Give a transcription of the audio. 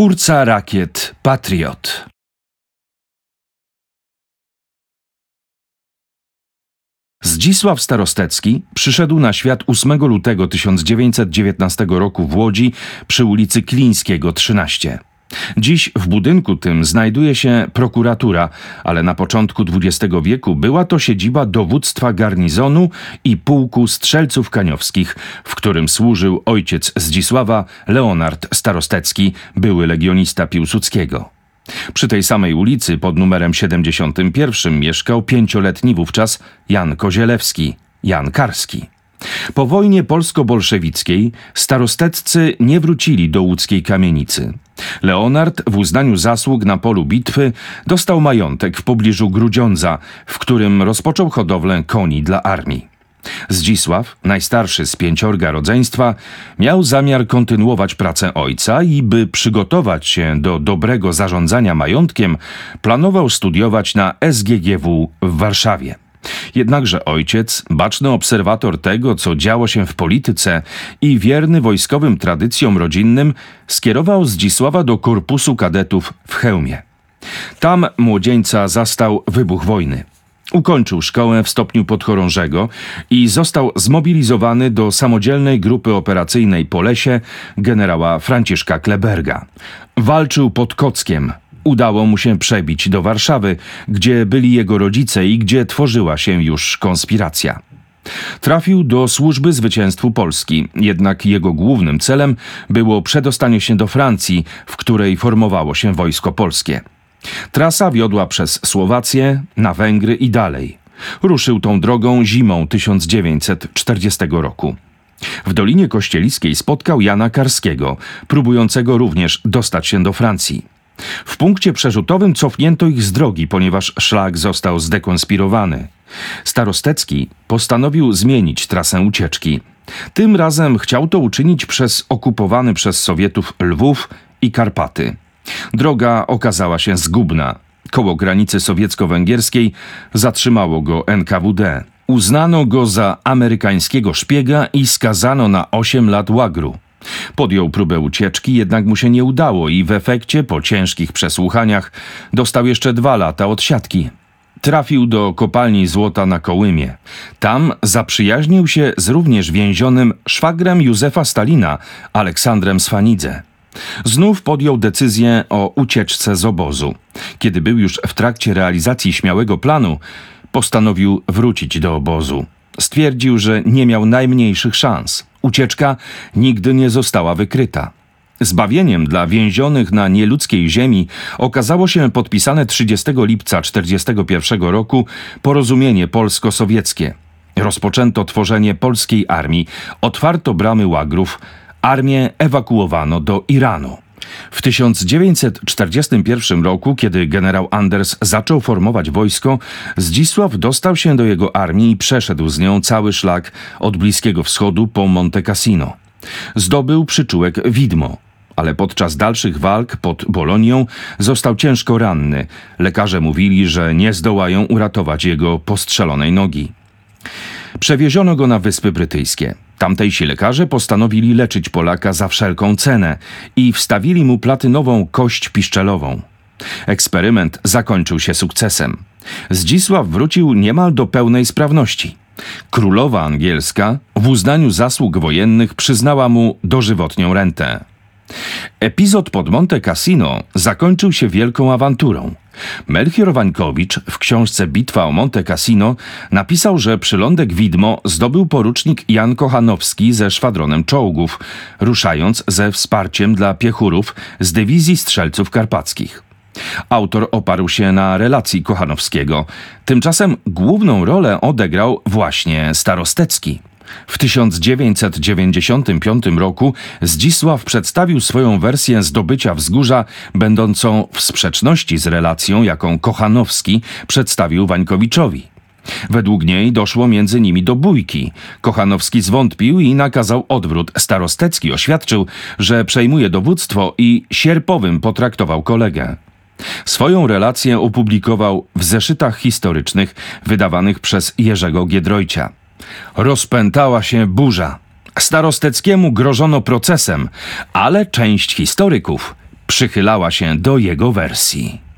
Twórca rakiet Patriot. Zdzisław Starostecki przyszedł na świat 8 lutego 1919 roku w Łodzi przy ulicy Klińskiego 13. Dziś w budynku tym znajduje się prokuratura, ale na początku XX wieku była to siedziba dowództwa garnizonu i pułku strzelców kaniowskich, w którym służył ojciec Zdzisława, Leonard Starostecki, były legionista Piłsudskiego. Przy tej samej ulicy pod numerem 71 mieszkał 5-letni wówczas Jan Kozielewski, Jan Karski. Po wojnie polsko-bolszewickiej starosteccy nie wrócili do łódzkiej kamienicy. Leonard w uznaniu zasług na polu bitwy dostał majątek w pobliżu Grudziądza, w którym rozpoczął hodowlę koni dla armii. Zdzisław, najstarszy z 5 rodzeństwa, miał zamiar kontynuować pracę ojca i by przygotować się do dobrego zarządzania majątkiem, planował studiować na SGGW w Warszawie. Jednakże ojciec, baczny obserwator tego, co działo się w polityce i wierny wojskowym tradycjom rodzinnym, skierował Zdzisława do korpusu kadetów w Chełmie. Tam młodzieńca zastał wybuch wojny. Ukończył szkołę w stopniu podchorążego i został zmobilizowany do samodzielnej grupy operacyjnej po lesie generała Franciszka Kleberga. Walczył pod Kockiem. Udało mu się przebić do Warszawy, gdzie byli jego rodzice i gdzie tworzyła się już konspiracja. Trafił do służby zwycięstwu Polski, jednak jego głównym celem było przedostanie się do Francji, w której formowało się wojsko polskie. Trasa wiodła przez Słowację, na Węgry i dalej. Ruszył tą drogą zimą 1940 roku. W Dolinie Kościeliskiej spotkał Jana Karskiego, próbującego również dostać się do Francji. W punkcie przerzutowym cofnięto ich z drogi, ponieważ szlak został zdekonspirowany. Starostecki postanowił zmienić trasę ucieczki. Tym razem chciał to uczynić przez okupowany przez Sowietów Lwów i Karpaty. Droga okazała się zgubna. Koło granicy sowiecko-węgierskiej zatrzymało go NKWD. Uznano go za amerykańskiego szpiega i skazano na 8 lat łagru. Podjął próbę ucieczki, jednak mu się nie udało i w efekcie, po ciężkich przesłuchaniach, dostał jeszcze 2 lata odsiadki. Trafił do kopalni złota na Kołymie. Tam zaprzyjaźnił się z również więzionym szwagrem Józefa Stalina, Aleksandrem Sfanidze. Znów podjął decyzję o ucieczce z obozu. Kiedy był już w trakcie realizacji śmiałego planu, postanowił wrócić do obozu. Stwierdził, że nie miał najmniejszych szans. Ucieczka nigdy nie została wykryta. Zbawieniem dla więzionych na nieludzkiej ziemi okazało się podpisane 30 lipca 1941 roku porozumienie polsko-sowieckie. Rozpoczęto tworzenie polskiej armii, otwarto bramy łagrów, armię ewakuowano do Iranu. W 1941 roku, kiedy generał Anders zaczął formować wojsko, Zdzisław dostał się do jego armii i przeszedł z nią cały szlak od Bliskiego Wschodu po Monte Cassino. Zdobył przyczółek Widmo, ale podczas dalszych walk pod Bolonią został ciężko ranny. Lekarze mówili, że nie zdołają uratować jego postrzelonej nogi. Przewieziono go na Wyspy Brytyjskie. Tamtejsi lekarze postanowili leczyć Polaka za wszelką cenę i wstawili mu platynową kość piszczelową. Eksperyment zakończył się sukcesem. Zdzisław wrócił niemal do pełnej sprawności. Królowa angielska w uznaniu zasług wojennych przyznała mu dożywotnią rentę. Epizod pod Monte Cassino zakończył się wielką awanturą. Melchior Wańkowicz w książce Bitwa o Monte Cassino napisał, że przylądek Widmo zdobył porucznik Jan Kochanowski ze szwadronem czołgów, ruszając ze wsparciem dla piechurów z dywizji strzelców karpackich. Autor oparł się na relacji Kochanowskiego. Tymczasem główną rolę odegrał właśnie Starostecki. W 1995 roku Zdzisław przedstawił swoją wersję zdobycia wzgórza, będącą w sprzeczności z relacją, jaką Kochanowski przedstawił Wańkowiczowi. Według niej doszło między nimi do bójki. Kochanowski zwątpił i nakazał odwrót. Starostecki oświadczył, że przejmuje dowództwo i sierpowym potraktował kolegę. Swoją relację opublikował w zeszytach historycznych wydawanych przez Jerzego Giedroycia. Rozpętała się burza. Starosteckiemu grożono procesem, ale część historyków przychylała się do jego wersji.